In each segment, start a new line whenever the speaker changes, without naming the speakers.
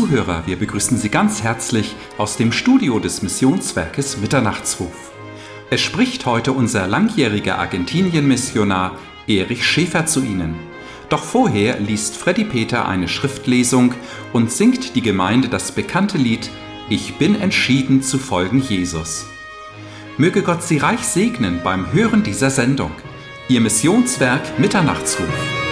Zuhörer, wir begrüßen Sie ganz herzlich aus dem Studio des Missionswerkes Mitternachtsruf. Es spricht heute unser langjähriger Argentinien-Missionar Erich Schäfer zu Ihnen. Doch vorher liest Freddy Peter eine Schriftlesung und singt die Gemeinde das bekannte Lied »Ich bin entschieden zu folgen Jesus«. Möge Gott Sie reich segnen beim Hören dieser Sendung. Ihr Missionswerk Mitternachtsruf.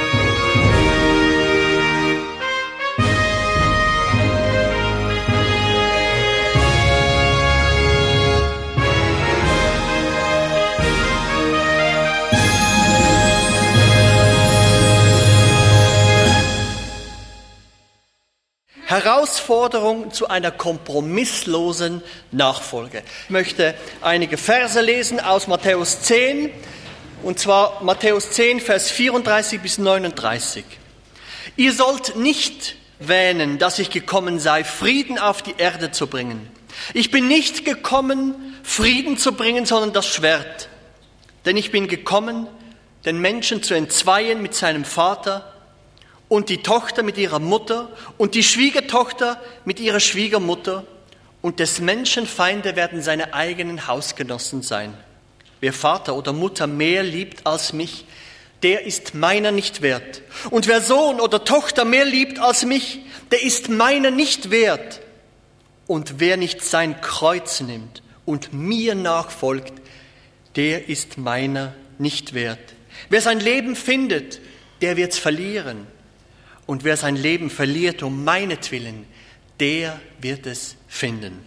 Herausforderung zu einer kompromisslosen Nachfolge. Ich möchte einige Verse lesen aus Matthäus 10, und zwar Matthäus 10, Vers 34 bis 39. Ihr sollt nicht wähnen, dass ich gekommen sei, Frieden auf die Erde zu bringen. Ich bin nicht gekommen, Frieden zu bringen, sondern das Schwert. Denn ich bin gekommen, den Menschen zu entzweien mit seinem Vater und die Tochter mit ihrer Mutter und die Schwiegertochter mit ihrer Schwiegermutter und des Menschen Feinde werden seine eigenen Hausgenossen sein. Wer Vater oder Mutter mehr liebt als mich, der ist meiner nicht wert. Und wer Sohn oder Tochter mehr liebt als mich, der ist meiner nicht wert. Und wer nicht sein Kreuz nimmt und mir nachfolgt, der ist meiner nicht wert. Wer sein Leben findet, der wird's verlieren. Und wer sein Leben verliert um meinetwillen, der wird es finden.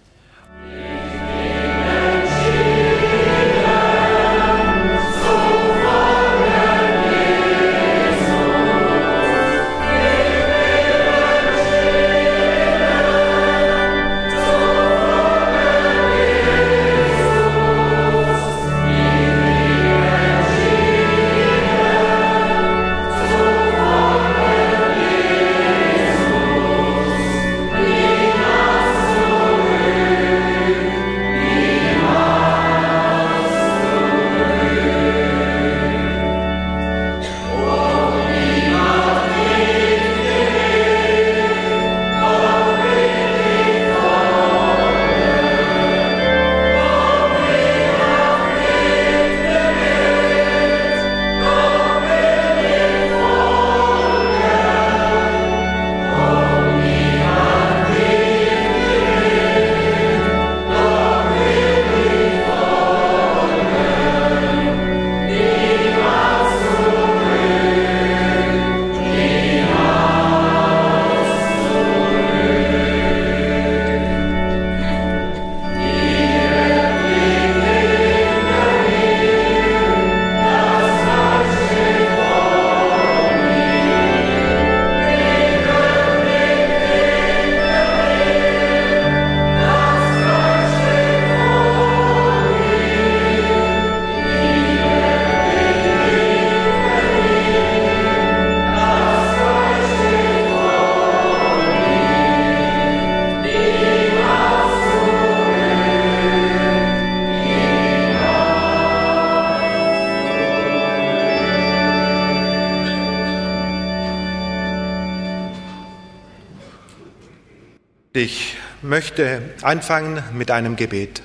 Ich möchte anfangen mit einem Gebet.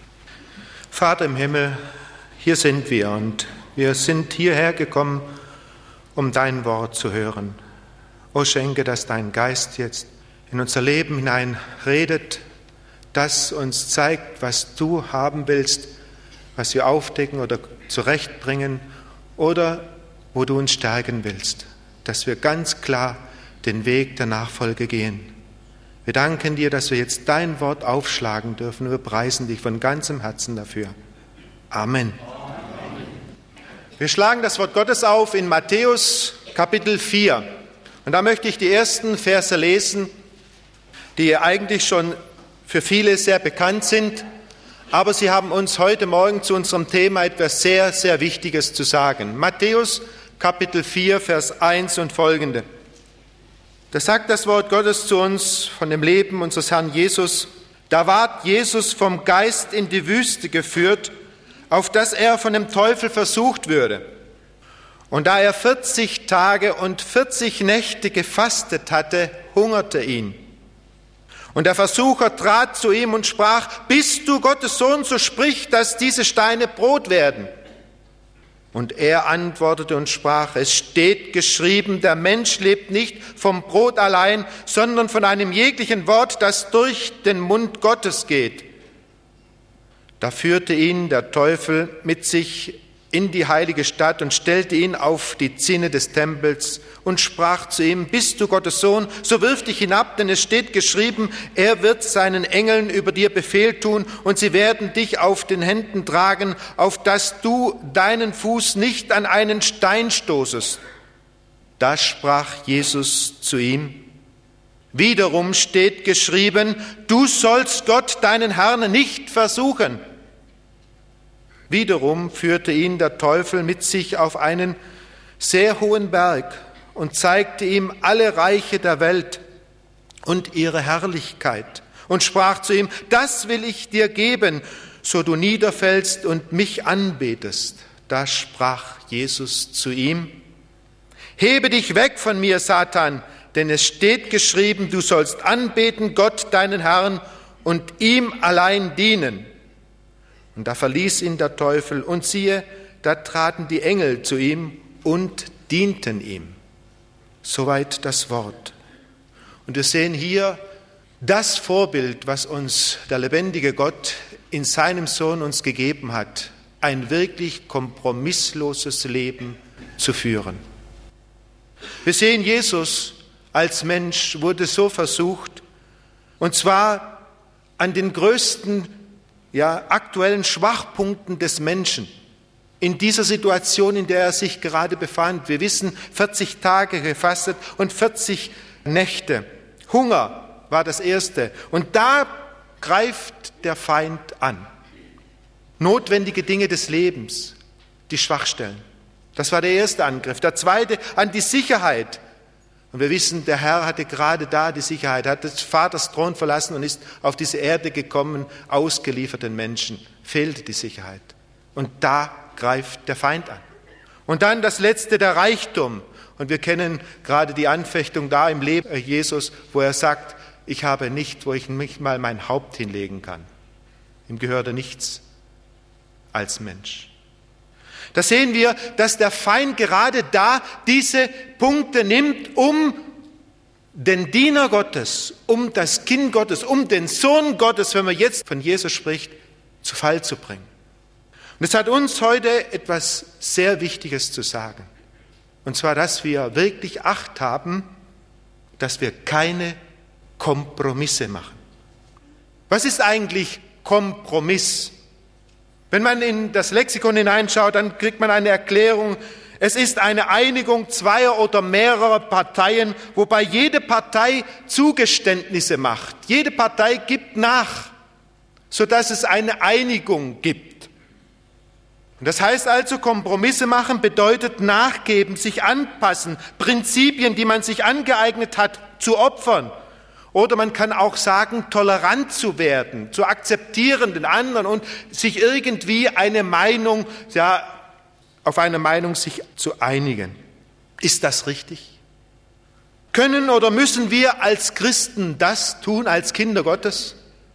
Vater im Himmel, hier sind wir und wir sind hierher gekommen, um dein Wort zu hören. O schenke, dass dein Geist jetzt in unser Leben hinein redet, das uns zeigt, was du haben willst, was wir aufdecken oder zurechtbringen oder wo du uns stärken willst, dass wir ganz klar den Weg der Nachfolge gehen. Wir danken dir, dass wir jetzt dein Wort aufschlagen dürfen und wir preisen dich von ganzem Herzen dafür. Amen. Wir schlagen das Wort Gottes auf in Matthäus Kapitel 4. Und da möchte ich die ersten Verse lesen, die eigentlich schon für viele sehr bekannt sind, aber sie haben uns heute Morgen zu unserem Thema etwas sehr, sehr Wichtiges zu sagen. Matthäus Kapitel 4, Vers 1 und folgende. Da sagt das Wort Gottes zu uns von dem Leben unseres Herrn Jesus. Da ward Jesus vom Geist in die Wüste geführt, auf dass er von dem Teufel versucht würde. Und da er 40 Tage und 40 Nächte gefastet hatte, hungerte ihn. Und der Versucher trat zu ihm und sprach: Bist du Gottes Sohn, so sprich, dass diese Steine Brot werden. Und er antwortete und sprach: Es steht geschrieben, der Mensch lebt nicht vom Brot allein, sondern von einem jeglichen Wort, das durch den Mund Gottes geht. Da führte ihn der Teufel mit sich in die heilige Stadt und stellte ihn auf die Zinne des Tempels und sprach zu ihm: Bist du Gottes Sohn, so wirf dich hinab, denn es steht geschrieben, er wird seinen Engeln über dir Befehl tun und sie werden dich auf den Händen tragen, auf dass du deinen Fuß nicht an einen Stein stoßest. Da sprach Jesus zu ihm: Wiederum steht geschrieben, du sollst Gott, deinen Herrn, nicht versuchen. Wiederum führte ihn der Teufel mit sich auf einen sehr hohen Berg und zeigte ihm alle Reiche der Welt und ihre Herrlichkeit und sprach zu ihm: Das will ich dir geben, so du niederfällst und mich anbetest. Da sprach Jesus zu ihm: Hebe dich weg von mir, Satan, denn es steht geschrieben, du sollst anbeten Gott, deinen Herrn, und ihm allein dienen. Und da verließ ihn der Teufel, und siehe, da traten die Engel zu ihm und dienten ihm. Soweit das Wort. Und wir sehen hier das Vorbild, was uns der lebendige Gott in seinem Sohn uns gegeben hat, ein wirklich kompromissloses Leben zu führen. Wir sehen, Jesus als Mensch wurde so versucht, und zwar an den größten aktuellen Schwachpunkten des Menschen in dieser Situation, in der er sich gerade befand. Wir wissen, 40 Tage gefastet und 40 Nächte. Hunger war das erste. Und da greift der Feind an. Notwendige Dinge des Lebens, die Schwachstellen. Das war der erste Angriff. Der zweite an die Sicherheit. Und wir wissen, der Herr hatte gerade da die Sicherheit, hat des Vaters Thron verlassen und ist auf diese Erde gekommen, ausgeliefert den Menschen. Fehlte die Sicherheit. Und da greift der Feind an. Und dann das letzte, der Reichtum. Und wir kennen gerade die Anfechtung da im Leben Jesus, wo er sagt: Ich habe nichts, wo ich nicht mal mein Haupt hinlegen kann. Ihm gehörte nichts als Mensch. Da sehen wir, dass der Feind gerade da diese Punkte nimmt, um den Diener Gottes, um das Kind Gottes, um den Sohn Gottes, wenn man jetzt von Jesus spricht, zu Fall zu bringen. Und es hat uns heute etwas sehr Wichtiges zu sagen. Und zwar, dass wir wirklich Acht haben, dass wir keine Kompromisse machen. Was ist eigentlich Kompromiss? Wenn man in das Lexikon hineinschaut, dann kriegt man eine Erklärung. Es ist eine Einigung zweier oder mehrerer Parteien, wobei jede Partei Zugeständnisse macht. Jede Partei gibt nach, sodass es eine Einigung gibt. Und das heißt also, Kompromisse machen bedeutet nachgeben, sich anpassen, Prinzipien, die man sich angeeignet hat, zu opfern. Oder man kann auch sagen, tolerant zu werden, zu akzeptieren den anderen und sich irgendwie eine Meinung, auf eine Meinung sich zu einigen. Ist das richtig? Können oder müssen wir als Christen das tun, als Kinder Gottes?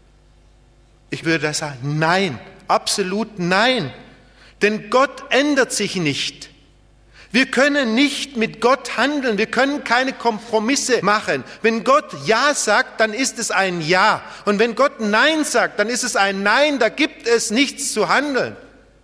Ich würde das sagen, nein, absolut nein. Denn Gott ändert sich nicht. Wir können nicht mit Gott handeln, wir können keine Kompromisse machen. Wenn Gott Ja sagt, dann ist es ein Ja. Und wenn Gott Nein sagt, dann ist es ein Nein, da gibt es nichts zu handeln.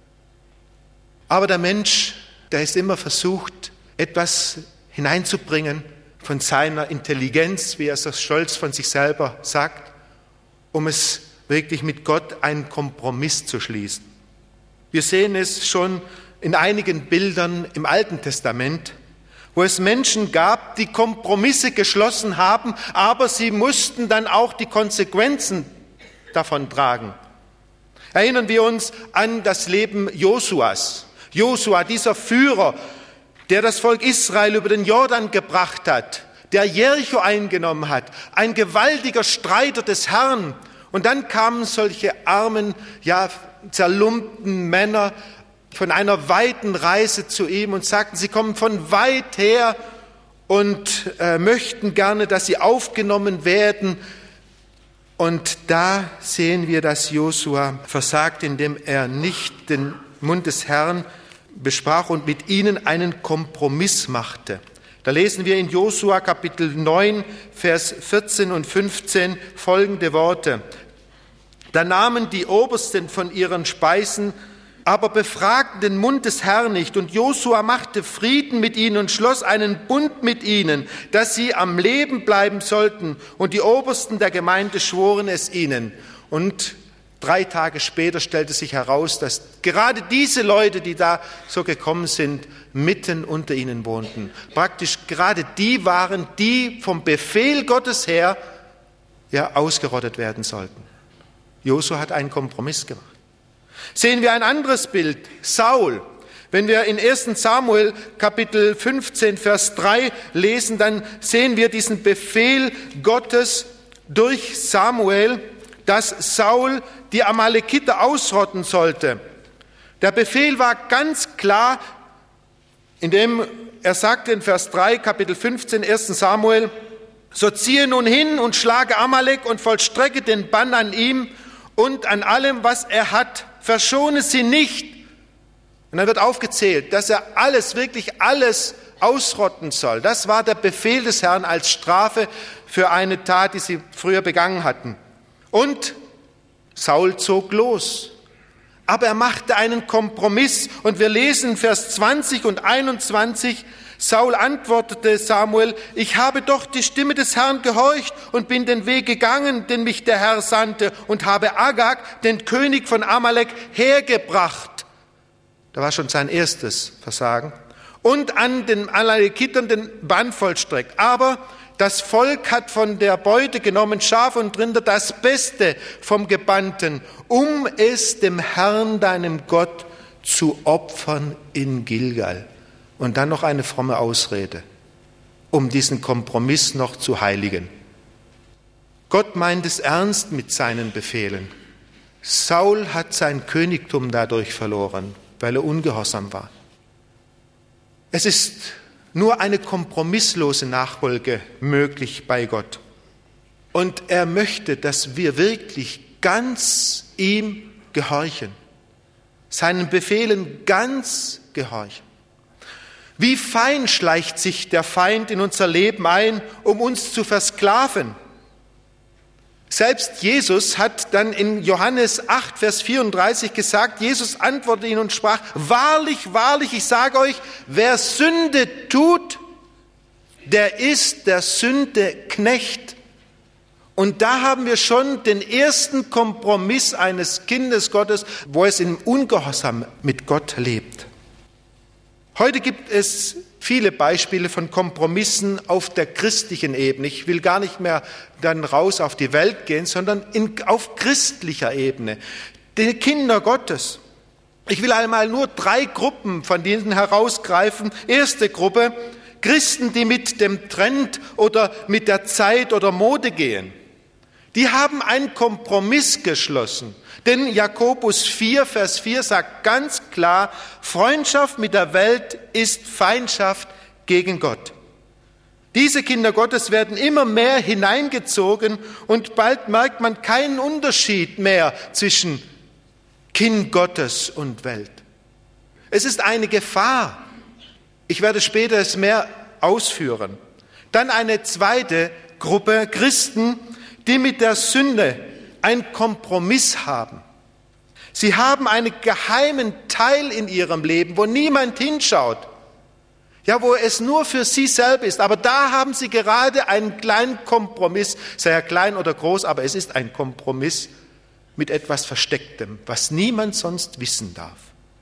Aber der Mensch, der ist immer versucht, etwas hineinzubringen von seiner Intelligenz, wie er so stolz von sich selber sagt, um es wirklich mit Gott einen Kompromiss zu schließen. Wir sehen es schon in einigen Bildern im Alten Testament, wo es Menschen gab, die Kompromisse geschlossen haben, aber sie mussten dann auch die Konsequenzen davon tragen. Erinnern wir uns an das Leben Josuas. Josua, dieser Führer, der das Volk Israel über den Jordan gebracht hat, der Jericho eingenommen hat, ein gewaltiger Streiter des Herrn. Und dann kamen solche armen, zerlumpten Männer von einer weiten Reise zu ihm und sagten, sie kommen von weit her und möchten gerne, dass sie aufgenommen werden. Und da sehen wir, dass Josua versagt, indem er nicht den Mund des Herrn besprach und mit ihnen einen Kompromiss machte. Da lesen wir in Josua Kapitel 9, Vers 14 und 15 folgende Worte. Da nahmen die Obersten von ihren Speisen, aber befragten den Mund des Herrn nicht. Und Josua machte Frieden mit ihnen und schloss einen Bund mit ihnen, dass sie am Leben bleiben sollten. Und die Obersten der Gemeinde schworen es ihnen. Und 3 Tage später stellte sich heraus, dass gerade diese Leute, die da so gekommen sind, mitten unter ihnen wohnten. Praktisch gerade die waren, die vom Befehl Gottes her ausgerottet werden sollten. Josua hat einen Kompromiss gemacht. Sehen wir ein anderes Bild, Saul. Wenn wir in 1. Samuel Kapitel 15, Vers 3 lesen, dann sehen wir diesen Befehl Gottes durch Samuel, dass Saul die Amalekiter ausrotten sollte. Der Befehl war ganz klar, indem er sagte in Vers 3, Kapitel 15, 1. Samuel, so ziehe nun hin und schlage Amalek und vollstrecke den Bann an ihm und an allem, was er hat. Verschone sie nicht. Und dann wird aufgezählt, dass er wirklich alles ausrotten soll. Das war der Befehl des Herrn als Strafe für eine Tat, die sie früher begangen hatten. Und Saul zog los. Aber er machte einen Kompromiss. Und wir lesen Vers 20 und 21, Saul antwortete Samuel, ich habe doch die Stimme des Herrn gehorcht und bin den Weg gegangen, den mich der Herr sandte, und habe Agag, den König von Amalek, hergebracht. Da war schon sein erstes Versagen. Und an den Amalekitern den Bann vollstreckt. Aber das Volk hat von der Beute genommen, Schafe und Rinder, das Beste vom Gebannten, um es dem Herrn, deinem Gott, zu opfern in Gilgal. Und dann noch eine fromme Ausrede, um diesen Kompromiss noch zu heiligen. Gott meint es ernst mit seinen Befehlen. Saul hat sein Königtum dadurch verloren, weil er ungehorsam war. Es ist nur eine kompromisslose Nachfolge möglich bei Gott. Und er möchte, dass wir wirklich ganz ihm gehorchen, seinen Befehlen ganz gehorchen. Wie fein schleicht sich der Feind in unser Leben ein, um uns zu versklaven. Selbst Jesus hat dann in Johannes 8, Vers 34 gesagt, Jesus antwortete ihnen und sprach, wahrlich, wahrlich, ich sage euch, wer Sünde tut, der ist der Sünde Knecht. Und da haben wir schon den ersten Kompromiss eines Kindes Gottes, wo es im Ungehorsam mit Gott lebt. Heute gibt es viele Beispiele von Kompromissen auf der christlichen Ebene. Ich will gar nicht mehr dann raus auf die Welt gehen, sondern auf christlicher Ebene. Die Kinder Gottes. Ich will einmal nur 3 Gruppen von denen herausgreifen. Erste Gruppe, Christen, die mit dem Trend oder mit der Zeit oder Mode gehen. Die haben einen Kompromiss geschlossen. Denn Jakobus 4, Vers 4 sagt ganz klar, Freundschaft mit der Welt ist Feindschaft gegen Gott. Diese Kinder Gottes werden immer mehr hineingezogen und bald merkt man keinen Unterschied mehr zwischen Kind Gottes und Welt. Es ist eine Gefahr. Ich werde später es mehr ausführen. Dann eine zweite Gruppe Christen, die mit der Sünde einen Kompromiss haben. Sie haben einen geheimen Teil in ihrem Leben, wo niemand hinschaut. Ja, wo es nur für sie selbst ist. Aber da haben sie gerade einen kleinen Kompromiss, sei er klein oder groß, aber es ist ein Kompromiss mit etwas Verstecktem, was niemand sonst wissen darf.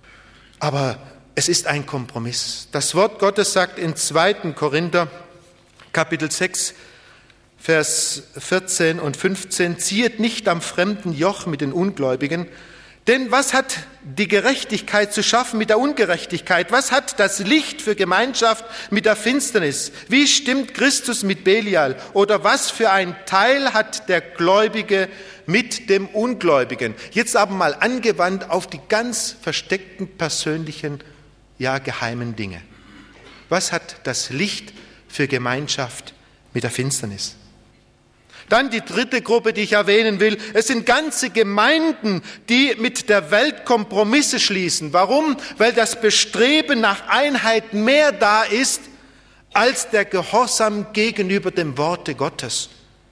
Aber es ist ein Kompromiss. Das Wort Gottes sagt in 2. Korinther, Kapitel 6, Vers 14 und 15, ziehet nicht am fremden Joch mit den Ungläubigen, denn was hat die Gerechtigkeit zu schaffen mit der Ungerechtigkeit? Was hat das Licht für Gemeinschaft mit der Finsternis? Wie stimmt Christus mit Belial? Oder was für ein Teil hat der Gläubige mit dem Ungläubigen? Jetzt aber mal angewandt auf die ganz versteckten, persönlichen, ja geheimen Dinge. Was hat das Licht für Gemeinschaft mit der Finsternis? Dann die dritte Gruppe, die ich erwähnen will. Es sind ganze Gemeinden, die mit der Welt Kompromisse schließen. Warum? Weil das Bestreben nach Einheit mehr da ist als der Gehorsam gegenüber dem Worte Gottes.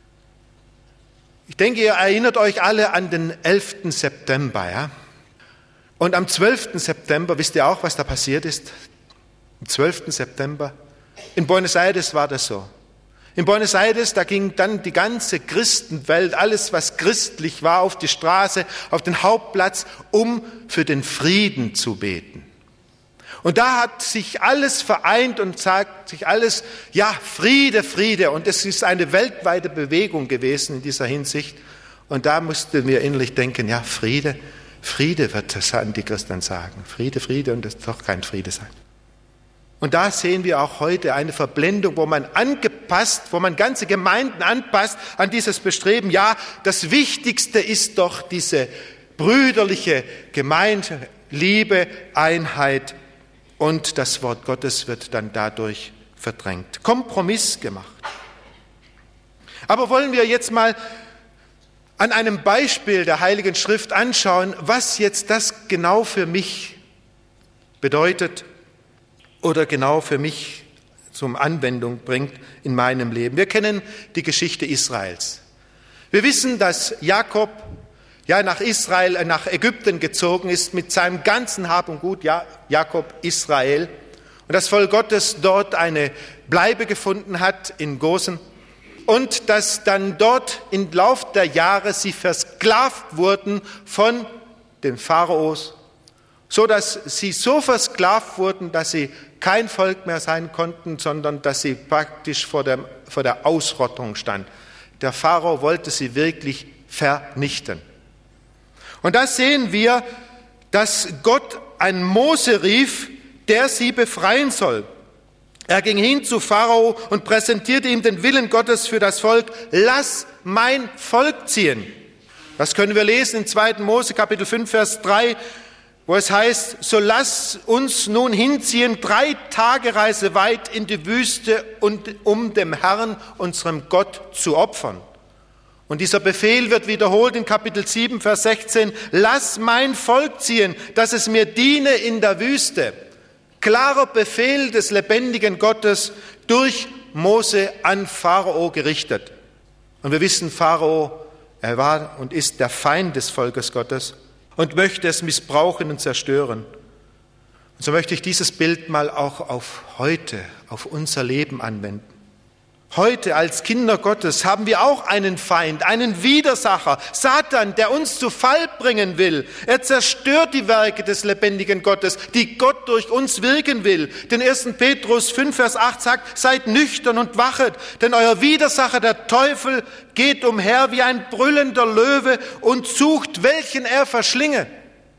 Ich denke, ihr erinnert euch alle an den 11. September. Ja? Und am 12. September, wisst ihr auch, was da passiert ist? Am 12. September. In Buenos Aires war das so. In Buenos Aires, da ging dann die ganze Christenwelt, alles was christlich war, auf die Straße, auf den Hauptplatz, um für den Frieden zu beten. Und da hat sich alles vereint und sagt sich alles, ja, Friede, Friede. Und es ist eine weltweite Bewegung gewesen in dieser Hinsicht. Und da mussten wir innerlich denken, ja, Friede, Friede wird das Antichrist dann sagen. Friede, Friede und das wird doch kein Friede sein. Und da sehen wir auch heute eine Verblendung, wo man ganze Gemeinden anpasst an dieses Bestreben. Ja, das Wichtigste ist doch diese brüderliche Gemeinschaft, Liebe, Einheit und das Wort Gottes wird dann dadurch verdrängt. Kompromiss gemacht. Aber wollen wir jetzt mal an einem Beispiel der Heiligen Schrift anschauen, was jetzt das genau für mich bedeutet oder genau für mich zum Anwendung bringt in meinem Leben. Wir kennen die Geschichte Israels. Wir wissen, dass Jakob nach Ägypten gezogen ist mit seinem ganzen Hab und Gut, Jakob, Israel. Und das Volk Gottes dort eine Bleibe gefunden hat in Gosen. Und dass dann dort im Lauf der Jahre sie versklavt wurden von den Pharaos, so dass sie so versklavt wurden, dass sie kein Volk mehr sein konnten, sondern dass sie praktisch vor der Ausrottung stand. Der Pharao wollte sie wirklich vernichten. Und da sehen wir, dass Gott einen Mose rief, der sie befreien soll. Er ging hin zu Pharao und präsentierte ihm den Willen Gottes für das Volk. Lass mein Volk ziehen. Das können wir lesen in 2. Mose Kapitel 5, Vers 3, wo es heißt, so lass uns nun hinziehen, 3 Tagereise weit in die Wüste, um dem Herrn, unserem Gott, zu opfern. Und dieser Befehl wird wiederholt in Kapitel 7, Vers 16, lass mein Volk ziehen, dass es mir diene in der Wüste. Klarer Befehl des lebendigen Gottes durch Mose an Pharao gerichtet. Und wir wissen, Pharao, er war und ist der Feind des Volkes Gottes und möchte es missbrauchen und zerstören. Und so möchte ich dieses Bild mal auch auf heute, auf unser Leben anwenden. Heute als Kinder Gottes haben wir auch einen Feind, einen Widersacher, Satan, der uns zu Fall bringen will. Er zerstört die Werke des lebendigen Gottes, die Gott durch uns wirken will. Denn 1. Petrus 5, Vers 8 sagt, seid nüchtern und wachet, denn euer Widersacher, der Teufel, geht umher wie ein brüllender Löwe und sucht, welchen er verschlinge.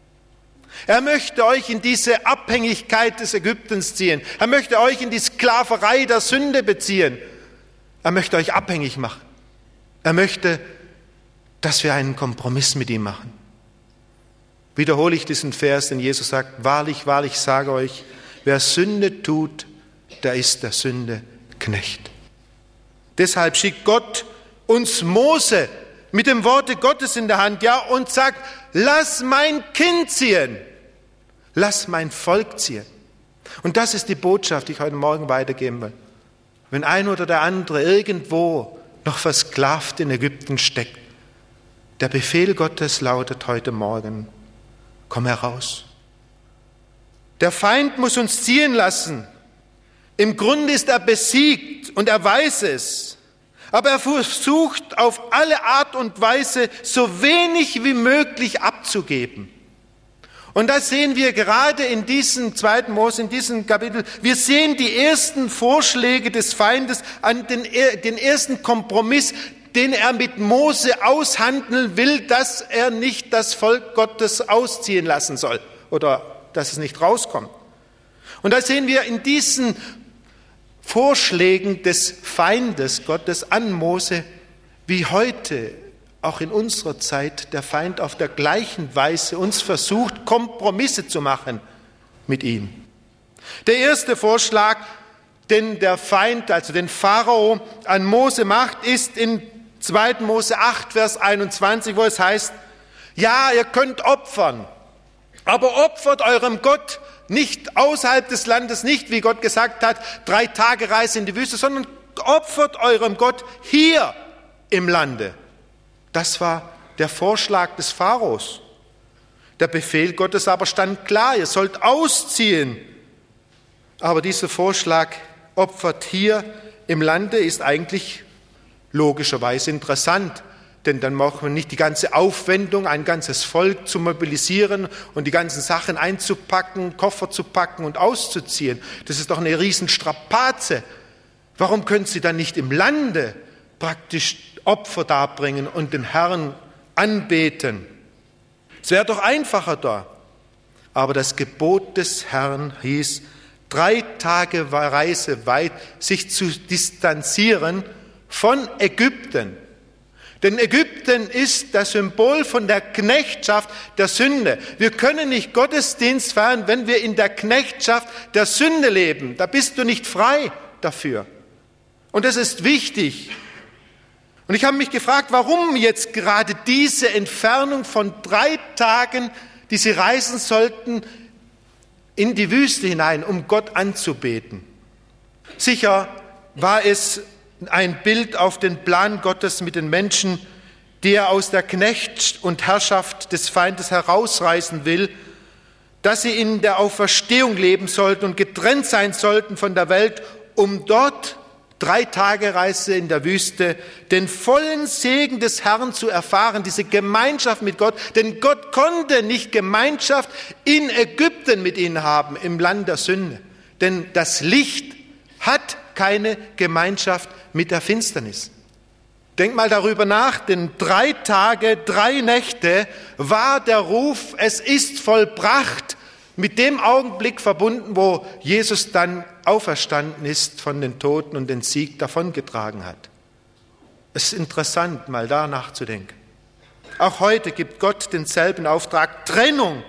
Er möchte euch in diese Abhängigkeit des Ägyptens ziehen. Er möchte euch in die Sklaverei der Sünde beziehen. Er möchte euch abhängig machen. Er möchte, dass wir einen Kompromiss mit ihm machen. Wiederhole ich diesen Vers, denn Jesus sagt, wahrlich, wahrlich sage euch, wer Sünde tut, der ist der Sünde Knecht. Deshalb schickt Gott uns Mose mit dem Worte Gottes in der Hand, und sagt, lass mein Kind ziehen. Lass mein Volk ziehen. Und das ist die Botschaft, die ich heute Morgen weitergeben will. Wenn ein oder der andere irgendwo noch versklavt in Ägypten steckt, der Befehl Gottes lautet heute Morgen, komm heraus. Der Feind muss uns ziehen lassen. Im Grunde ist er besiegt und er weiß es. Aber er versucht auf alle Art und Weise so wenig wie möglich abzugeben. Und das sehen wir gerade in diesem 2. Mose, in diesem Kapitel. Wir sehen die ersten Vorschläge des Feindes an den ersten Kompromiss, den er mit Mose aushandeln will, dass er nicht das Volk Gottes ausziehen lassen soll oder dass es nicht rauskommt. Und da sehen wir in diesen Vorschlägen des Feindes Gottes an Mose, wie heute auch in unserer Zeit der Feind auf der gleichen Weise uns versucht, Kompromisse zu machen mit ihm. Der erste Vorschlag, den der Feind, also den Pharao, an Mose macht, ist in 2. Mose 8, Vers 21, wo es heißt, ja, ihr könnt opfern, aber opfert eurem Gott nicht außerhalb des Landes, nicht, wie Gott gesagt hat, 3 Tage Reise in die Wüste, sondern opfert eurem Gott hier im Lande. Das war der Vorschlag des Pharaos. Der Befehl Gottes aber stand klar, ihr sollt ausziehen. Aber dieser Vorschlag, opfert hier im Lande, ist eigentlich logischerweise interessant. Denn dann braucht man nicht die ganze Aufwendung, ein ganzes Volk zu mobilisieren und die ganzen Sachen einzupacken, Koffer zu packen und auszuziehen. Das ist doch eine Riesenstrapaze. Warum können Sie dann nicht im Lande praktisch Opfer darbringen und den Herrn anbeten? Es wäre doch einfacher da. Aber das Gebot des Herrn hieß, 3 Tage Reise weit sich zu distanzieren von Ägypten. Denn Ägypten ist das Symbol von der Knechtschaft der Sünde. Wir können nicht Gottesdienst feiern, wenn wir in der Knechtschaft der Sünde leben. Da bist du nicht frei dafür. Und das ist wichtig. Und ich habe mich gefragt, warum jetzt gerade diese Entfernung von 3 Tagen, die sie reisen sollten, in die Wüste hinein, um Gott anzubeten. Sicher war es ein Bild auf den Plan Gottes mit den Menschen, die er aus der Knecht- und Herrschaft des Feindes herausreißen will, dass sie in der Auferstehung leben sollten und getrennt sein sollten von der Welt, um dort 3 Tage Reise in der Wüste den vollen Segen des Herrn zu erfahren, diese Gemeinschaft mit Gott. Denn Gott konnte nicht Gemeinschaft in Ägypten mit ihnen haben, im Land der Sünde. Denn das Licht hat keine Gemeinschaft mit der Finsternis. Denk mal darüber nach, denn 3 Tage, 3 Nächte war der Ruf, es ist vollbracht, mit dem Augenblick verbunden, wo Jesus dann auferstanden ist von den Toten und den Sieg davongetragen hat. Es ist interessant, mal da nachzudenken. Auch heute gibt Gott denselben Auftrag, Trennung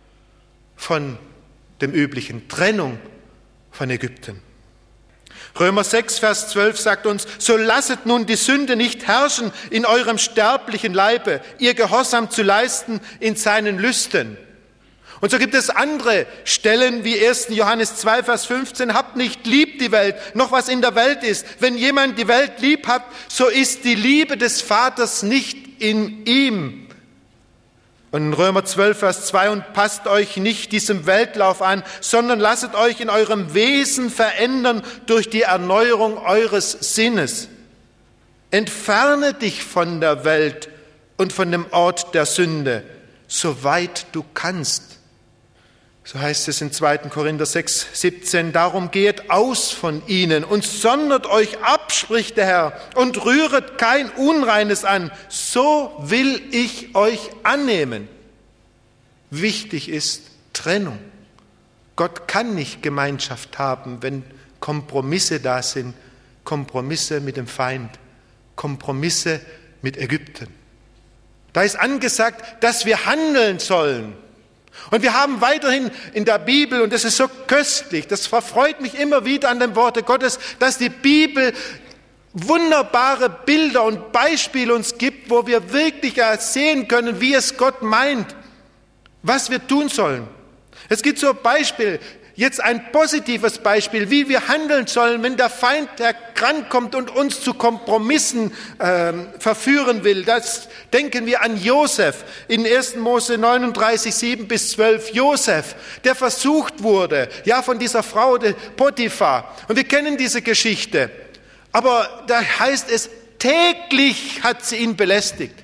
von dem Üblichen, Trennung von Ägypten. Römer 6, Vers 12 sagt uns, so lasset nun die Sünde nicht herrschen in eurem sterblichen Leibe, ihr Gehorsam zu leisten in seinen Lüsten. Und so gibt es andere Stellen wie 1. Johannes 2, Vers 15, habt nicht lieb die Welt, noch was in der Welt ist. Wenn jemand die Welt lieb hat, so ist die Liebe des Vaters nicht in ihm. Und in Römer 12, Vers 2, und passt euch nicht diesem Weltlauf an, sondern lasset euch in eurem Wesen verändern durch die Erneuerung eures Sinnes. Entferne dich von der Welt und von dem Ort der Sünde, soweit du kannst. So heißt es in 2. Korinther 6, 17, darum geht aus von ihnen und sondert euch ab, spricht der Herr, und rühret kein Unreines an, so will ich euch annehmen. Wichtig ist Trennung. Gott kann nicht Gemeinschaft haben, wenn Kompromisse da sind, Kompromisse mit dem Feind, Kompromisse mit Ägypten. Da ist angesagt, dass wir handeln sollen. Und wir haben weiterhin in der Bibel, und das ist so köstlich, das verfreut mich immer wieder an den Worten Gottes, dass die Bibel wunderbare Bilder und Beispiele uns gibt, wo wir wirklich sehen können, wie es Gott meint, was wir tun sollen. Es gibt so ein Beispiel, jetzt ein positives Beispiel, wie wir handeln sollen, wenn der Feind herankommt und uns zu Kompromissen verführen will. Das denken wir an Josef in 1. Mose 39, 7 bis 12. Josef, der versucht wurde, ja, von dieser Frau Potiphar. Und wir kennen diese Geschichte. Aber da heißt es, täglich hat sie ihn belästigt.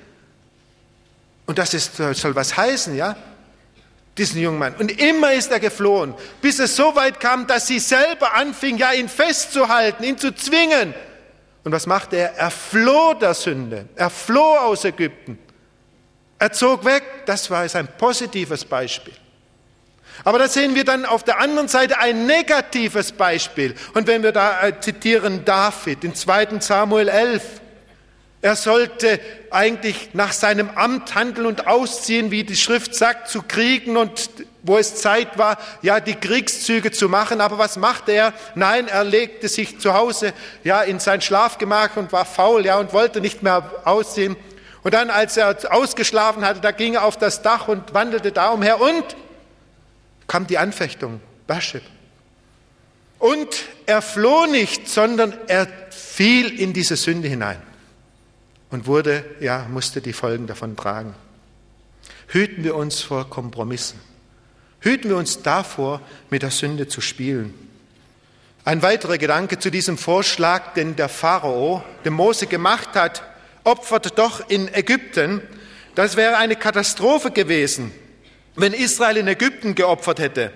Und das soll was heißen, ja? Diesen jungen Mann. Und immer ist er geflohen, bis es so weit kam, dass sie selber anfing, ja, ihn festzuhalten, ihn zu zwingen. Und was machte er? Er floh der Sünde. Er floh aus Ägypten. Er zog weg. Das war ein positives Beispiel. Aber da sehen wir dann auf der anderen Seite ein negatives Beispiel. Und wenn wir da zitieren David in 2. Samuel 11, er sollte eigentlich nach seinem Amt handeln und ausziehen, wie die Schrift sagt, zu Kriegen und wo es Zeit war, ja, die Kriegszüge zu machen. Aber was machte er? Nein, er legte sich zu Hause, ja, in sein Schlafgemach und war faul, ja, und wollte nicht mehr ausziehen. Und dann, als er ausgeschlafen hatte, da ging er auf das Dach und wandelte da umher und kam die Anfechtung, Bathsheba. Und er floh nicht, sondern er fiel in diese Sünde hinein und musste die Folgen davon tragen. Hüten wir uns vor Kompromissen. Hüten wir uns davor, mit der Sünde zu spielen. Ein weiterer Gedanke zu diesem Vorschlag, den der Pharao dem Mose gemacht hat: opfert doch in Ägypten. Das wäre eine Katastrophe gewesen, wenn Israel in Ägypten geopfert hätte.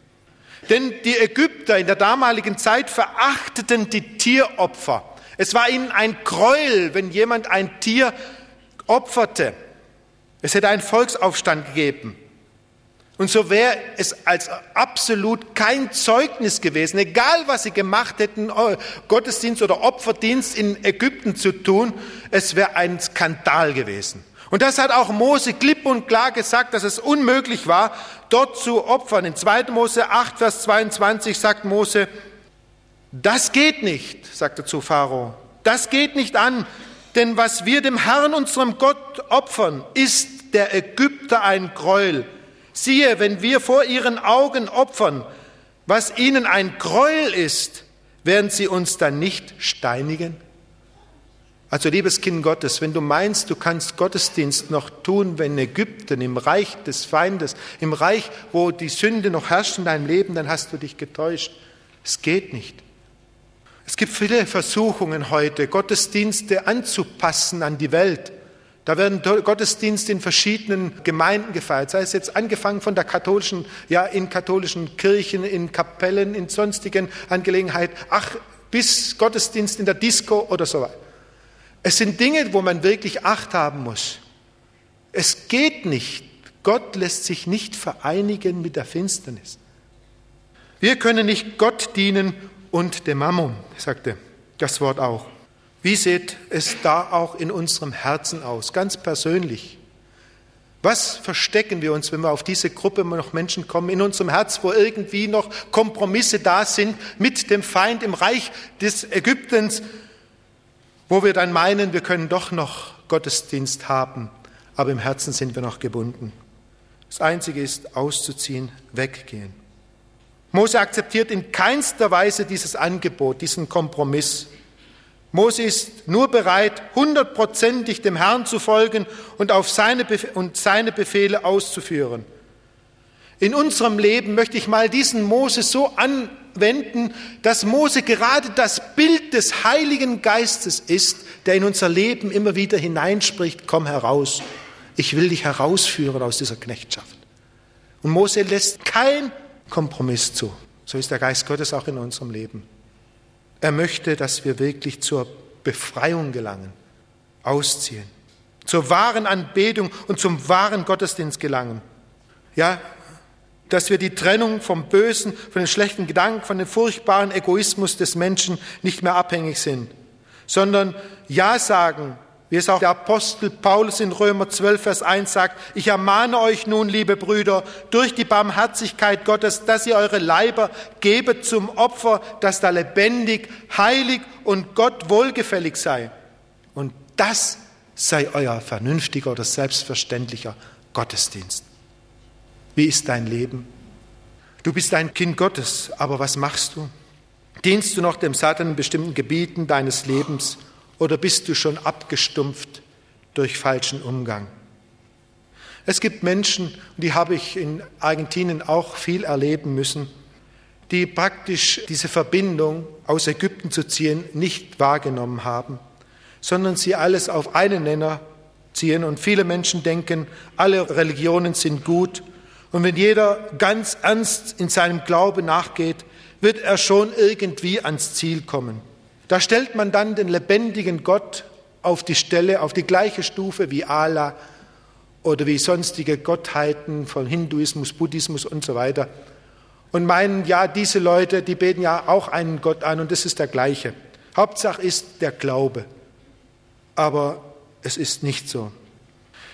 Denn die Ägypter in der damaligen Zeit verachteten die Tieropfer. Es war ihnen ein Gräuel, wenn jemand ein Tier opferte. Es hätte einen Volksaufstand gegeben. Und so wäre es als absolut kein Zeugnis gewesen, egal was sie gemacht hätten, Gottesdienst oder Opferdienst in Ägypten zu tun, es wäre ein Skandal gewesen. Und das hat auch Mose klipp und klar gesagt, dass es unmöglich war, dort zu opfern. In 2. Mose 8, Vers 22 sagt Mose: Das geht nicht, sagt er zu Pharao, das geht nicht an, denn was wir dem Herrn, unserem Gott, opfern, ist der Ägypter ein Gräuel. Siehe, wenn wir vor ihren Augen opfern, was ihnen ein Gräuel ist, werden sie uns dann nicht steinigen? Also, liebes Kind Gottes, wenn du meinst, du kannst Gottesdienst noch tun, wenn Ägypten, im Reich des Feindes, im Reich, wo die Sünde noch herrscht in deinem Leben, dann hast du dich getäuscht. Es geht nicht. Es gibt viele Versuchungen heute, Gottesdienste anzupassen an die Welt. Da werden Gottesdienste in verschiedenen Gemeinden gefeiert, sei es jetzt angefangen von der katholischen, ja, in katholischen Kirchen, in Kapellen, in sonstigen Angelegenheiten, bis Gottesdienst in der Disco oder so weiter. Es sind Dinge, wo man wirklich Acht haben muss. Es geht nicht. Gott lässt sich nicht vereinigen mit der Finsternis. Wir können nicht Gott dienen und dem Mammon, sagte das Wort auch. Wie sieht es da auch in unserem Herzen aus, ganz persönlich? Was verstecken wir uns, wenn wir auf diese Gruppe noch Menschen kommen, in unserem Herz, wo irgendwie noch Kompromisse da sind mit dem Feind im Reich des Ägyptens, wo wir dann meinen, wir können doch noch Gottesdienst haben, aber im Herzen sind wir noch gebunden. Das Einzige ist, auszuziehen, weggehen. Mose akzeptiert in keinster Weise dieses Angebot, diesen Kompromiss. Mose ist nur bereit, 100%ig dem Herrn zu folgen und seine Befehle auszuführen. In unserem Leben möchte ich mal diesen Mose so anwenden, dass Mose gerade das Bild des Heiligen Geistes ist, der in unser Leben immer wieder hineinspricht: Komm heraus, ich will dich herausführen aus dieser Knechtschaft. Und Mose lässt keinen Kompromiss zu. So ist der Geist Gottes auch in unserem Leben. Er möchte, dass wir wirklich zur Befreiung gelangen, ausziehen, zur wahren Anbetung und zum wahren Gottesdienst gelangen. Ja, dass wir die Trennung vom Bösen, von den schlechten Gedanken, von dem furchtbaren Egoismus des Menschen nicht mehr abhängig sind, sondern Ja sagen, wie es auch der Apostel Paulus in Römer 12, Vers 1 sagt: Ich ermahne euch nun, liebe Brüder, durch die Barmherzigkeit Gottes, dass ihr eure Leiber gebet zum Opfer, das da lebendig, heilig und Gott wohlgefällig sei. Und das sei euer vernünftiger oder selbstverständlicher Gottesdienst. Wie ist dein Leben? Du bist ein Kind Gottes, aber was machst du? Dienst du noch dem Satan in bestimmten Gebieten deines Lebens oder bist du schon abgestumpft durch falschen Umgang? Es gibt Menschen, die habe ich in Argentinien auch viel erleben müssen, die praktisch diese Verbindung, aus Ägypten zu ziehen, nicht wahrgenommen haben, sondern sie alles auf einen Nenner ziehen. Und viele Menschen denken, alle Religionen sind gut. Und wenn jeder ganz ernst in seinem Glauben nachgeht, wird er schon irgendwie ans Ziel kommen. Da stellt man dann den lebendigen Gott auf die Stelle, auf die gleiche Stufe wie Allah oder wie sonstige Gottheiten von Hinduismus, Buddhismus und so weiter. Und meinen, ja, diese Leute, die beten ja auch einen Gott an und das ist der gleiche. Hauptsache ist der Glaube. Aber es ist nicht so.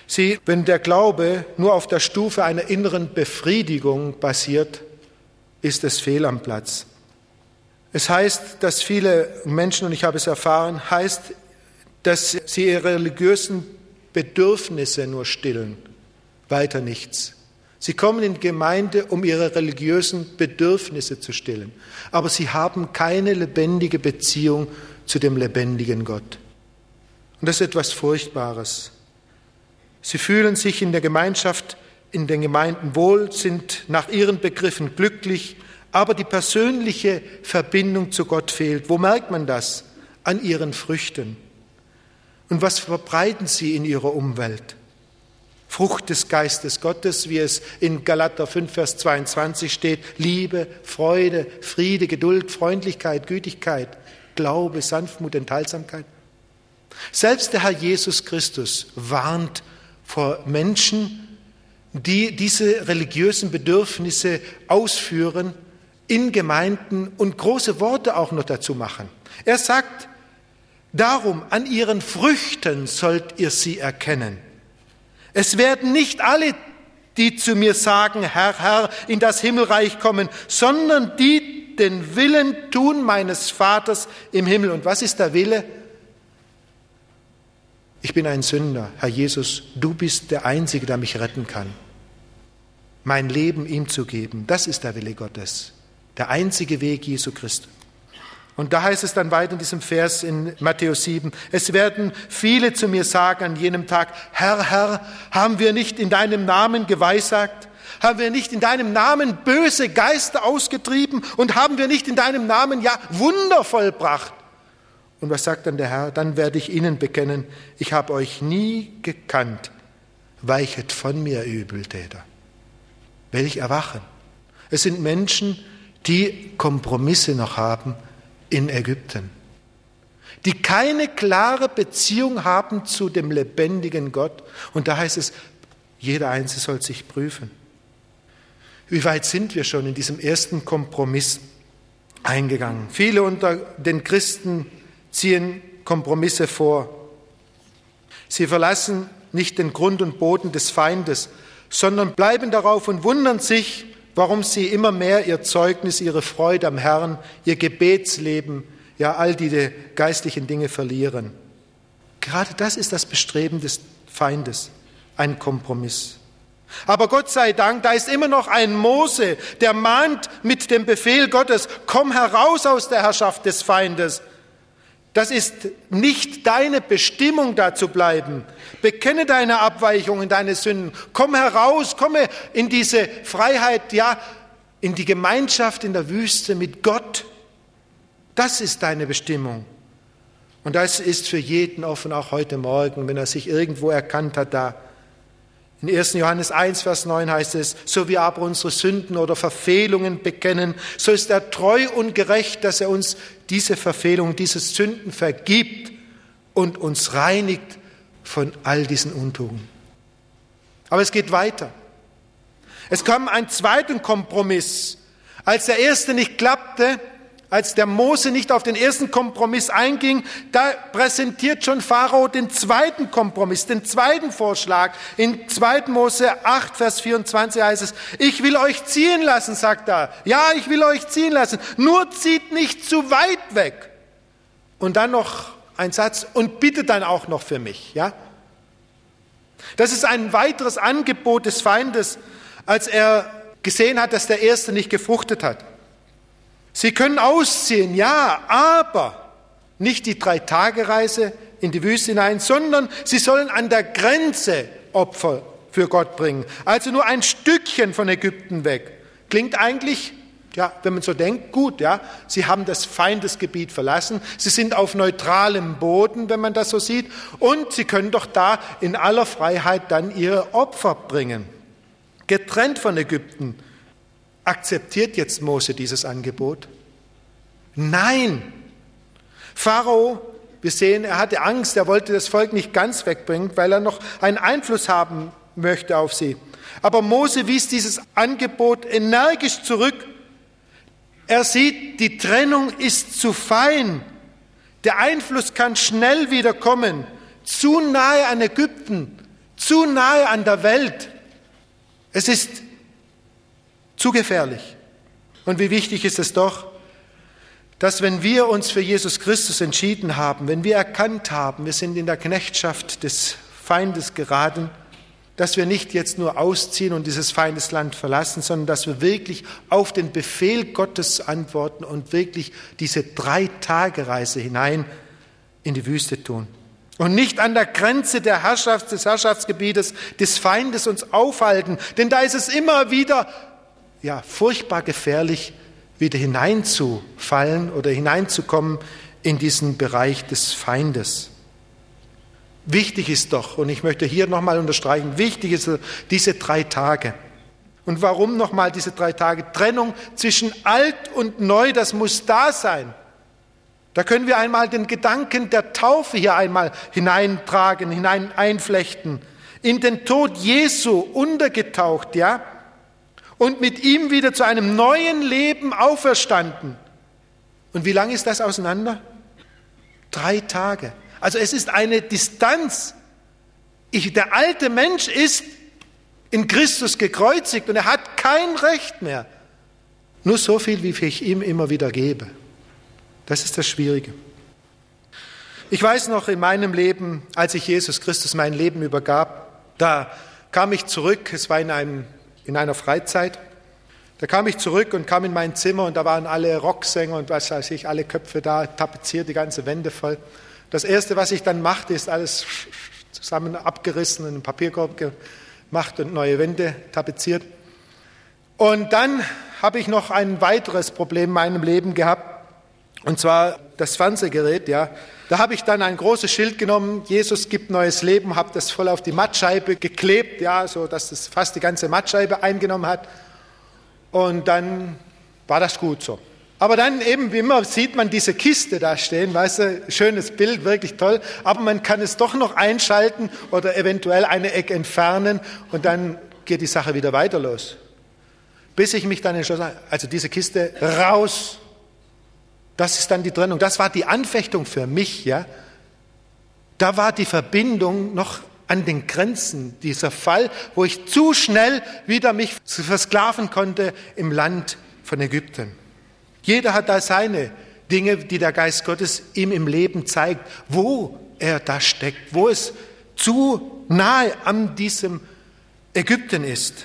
Wenn der Glaube nur auf der Stufe einer inneren Befriedigung basiert, ist es fehl am Platz. Es heißt, dass viele Menschen, und ich habe es erfahren, dass sie ihre religiösen Bedürfnisse nur stillen, weiter nichts. Sie kommen in die Gemeinde, um ihre religiösen Bedürfnisse zu stillen, aber sie haben keine lebendige Beziehung zu dem lebendigen Gott. Und das ist etwas Furchtbares. Sie fühlen sich in der Gemeinschaft, in den Gemeinden wohl, sind nach ihren Begriffen glücklich, aber die persönliche Verbindung zu Gott fehlt. Wo merkt man das? An ihren Früchten. Und was verbreiten sie in ihrer Umwelt? Frucht des Geistes Gottes, wie es in Galater 5, Vers 22 steht: Liebe, Freude, Friede, Geduld, Freundlichkeit, Gütigkeit, Glaube, Sanftmut, Enthaltsamkeit. Selbst der Herr Jesus Christus warnt vor Menschen, die diese religiösen Bedürfnisse ausführen in Gemeinden und große Worte auch noch dazu machen. Er sagt, darum, an ihren Früchten sollt ihr sie erkennen. Es werden nicht alle, die zu mir sagen, Herr, Herr, in das Himmelreich kommen, sondern die den Willen tun meines Vaters im Himmel. Und was ist der Wille? Ich bin ein Sünder. Herr Jesus, du bist der Einzige, der mich retten kann. Mein Leben ihm zu geben, das ist der Wille Gottes. Der einzige Weg Jesu Christi. Und da heißt es dann weiter in diesem Vers in Matthäus 7, es werden viele zu mir sagen an jenem Tag, Herr, Herr, haben wir nicht in deinem Namen geweissagt? Haben wir nicht in deinem Namen böse Geister ausgetrieben? Und haben wir nicht in deinem Namen, ja, Wunder vollbracht? Und was sagt dann der Herr? Dann werde ich ihnen bekennen, ich habe euch nie gekannt. Weichet von mir, Übeltäter. Werde ich erwachen. Es sind Menschen, die Kompromisse noch haben in Ägypten, die keine klare Beziehung haben zu dem lebendigen Gott. Und da heißt es, jeder Einzelne soll sich prüfen. Wie weit sind wir schon in diesem ersten Kompromiss eingegangen? Viele unter den Christen ziehen Kompromisse vor. Sie verlassen nicht den Grund und Boden des Feindes, sondern bleiben darauf und wundern sich, warum sie immer mehr ihr Zeugnis, ihre Freude am Herrn, ihr Gebetsleben, ja all diese geistlichen Dinge verlieren. Gerade das ist das Bestreben des Feindes, ein Kompromiss. Aber Gott sei Dank, da ist immer noch ein Mose, der mahnt mit dem Befehl Gottes, komm heraus aus der Herrschaft des Feindes. Das ist nicht deine Bestimmung, da zu bleiben. Bekenne deine Abweichungen, deine Sünden. Komm heraus, komme in diese Freiheit, ja, in die Gemeinschaft in der Wüste mit Gott. Das ist deine Bestimmung. Und das ist für jeden offen, auch heute Morgen, wenn er sich irgendwo erkannt hat, da. In 1. Johannes 1, Vers 9 heißt es, so wir aber unsere Sünden oder Verfehlungen bekennen, so ist er treu und gerecht, dass er uns diese Verfehlungen, diese Sünden vergibt und uns reinigt von all diesen Untugenden. Aber es geht weiter. Es kam ein zweiter Kompromiss. Als der erste nicht klappte, als der Mose nicht auf den ersten Kompromiss einging, da präsentiert schon Pharao den zweiten Kompromiss, den zweiten Vorschlag. In 2. Mose 8, Vers 24 heißt es, ich will euch ziehen lassen, sagt er. Ja, ich will euch ziehen lassen, nur zieht nicht zu weit weg. Und dann noch ein Satz, und bitte dann auch noch für mich. Ja? Das ist ein weiteres Angebot des Feindes, als er gesehen hat, dass der erste nicht gefruchtet hat. Sie können ausziehen, ja, aber nicht die 3-Tage-Reise in die Wüste hinein, sondern sie sollen an der Grenze Opfer für Gott bringen. Also nur ein Stückchen von Ägypten weg. Klingt eigentlich, ja, wenn man so denkt, gut, ja. Sie haben das Feindesgebiet verlassen. Sie sind auf neutralem Boden, wenn man das so sieht. Und sie können doch da in aller Freiheit dann ihre Opfer bringen. Getrennt von Ägypten. Akzeptiert jetzt Mose dieses Angebot? Nein. Pharao, wir sehen, er hatte Angst, er wollte das Volk nicht ganz wegbringen, weil er noch einen Einfluss haben möchte auf sie. Aber Mose wies dieses Angebot energisch zurück. Er sieht, die Trennung ist zu fein. Der Einfluss kann schnell wieder kommen. Zu nahe an Ägypten, zu nahe an der Welt. Es ist zu gefährlich. Und wie wichtig ist es doch, dass wenn wir uns für Jesus Christus entschieden haben, wenn wir erkannt haben, wir sind in der Knechtschaft des Feindes geraten, dass wir nicht jetzt nur ausziehen und dieses Feindesland verlassen, sondern dass wir wirklich auf den Befehl Gottes antworten und wirklich diese 3-Tage-Reise hinein in die Wüste tun. Und nicht an der Grenze des Herrschaftsgebietes des Feindes uns aufhalten, denn da ist es immer wieder furchtbar gefährlich, wieder hineinzufallen oder hineinzukommen in diesen Bereich des Feindes. Wichtig ist doch, und ich möchte hier nochmal unterstreichen, wichtig ist diese 3 Tage. Und warum nochmal diese 3 Tage? Trennung zwischen alt und neu, das muss da sein. Da können wir einmal den Gedanken der Taufe hier einmal hineintragen, einflechten. In den Tod Jesu untergetaucht, und mit ihm wieder zu einem neuen Leben auferstanden. Und wie lange ist das auseinander? 3 Tage. Also es ist eine Distanz. Der alte Mensch ist in Christus gekreuzigt und er hat kein Recht mehr. Nur so viel, wie ich ihm immer wieder gebe. Das ist das Schwierige. Ich weiß noch in meinem Leben, als ich Jesus Christus mein Leben übergab, da kam ich zurück, es war in einer Freizeit, da kam ich zurück und kam in mein Zimmer und da waren alle Rocksänger und was weiß ich, alle Köpfe da, tapeziert, die ganze Wände voll. Das Erste, was ich dann machte, ist alles zusammen abgerissen, in einen Papierkorb gemacht und neue Wände tapeziert. Und dann habe ich noch ein weiteres Problem in meinem Leben gehabt, und zwar das Fernsehgerät. Da habe ich dann ein großes Schild genommen, Jesus gibt neues Leben, habe das voll auf die Mattscheibe geklebt, so dass es fast die ganze Mattscheibe eingenommen hat. Und dann war das gut so. Aber dann eben, wie immer, sieht man diese Kiste da stehen, weißt du, schönes Bild, wirklich toll, aber man kann es doch noch einschalten oder eventuell eine Ecke entfernen und dann geht die Sache wieder weiter los. Bis ich mich dann entschlossen habe, also diese Kiste raus. Das ist dann die Trennung. Das war die Anfechtung für mich, Da war die Verbindung noch an den Grenzen, dieser Fall, wo ich zu schnell wieder mich versklaven konnte im Land von Ägypten. Jeder hat da seine Dinge, die der Geist Gottes ihm im Leben zeigt, wo er da steckt, wo es zu nahe an diesem Ägypten ist.